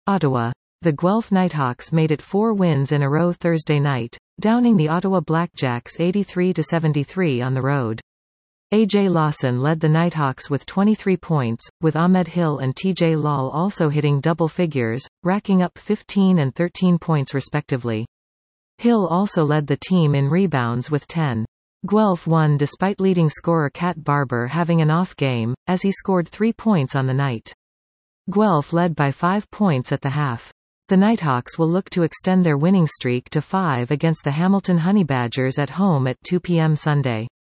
Ottawa. The Guelph Nighthawks made it 4 wins in a row Thursday night, downing the Ottawa Blackjacks 83-73 on the road. A.J. Lawson led the Nighthawks with 23 points, with Ahmed Hill and T.J. Lal also hitting double figures, racking up 15 and 13 points respectively. Hill also led the team in rebounds with 10. Guelph won despite leading scorer Cat Barber having an off game, as he scored 3 points on the night. Guelph led by 5 points at the half. The Nighthawks will look to extend their winning streak to 5 against the Hamilton Honeybadgers at home at 2 p.m. Sunday.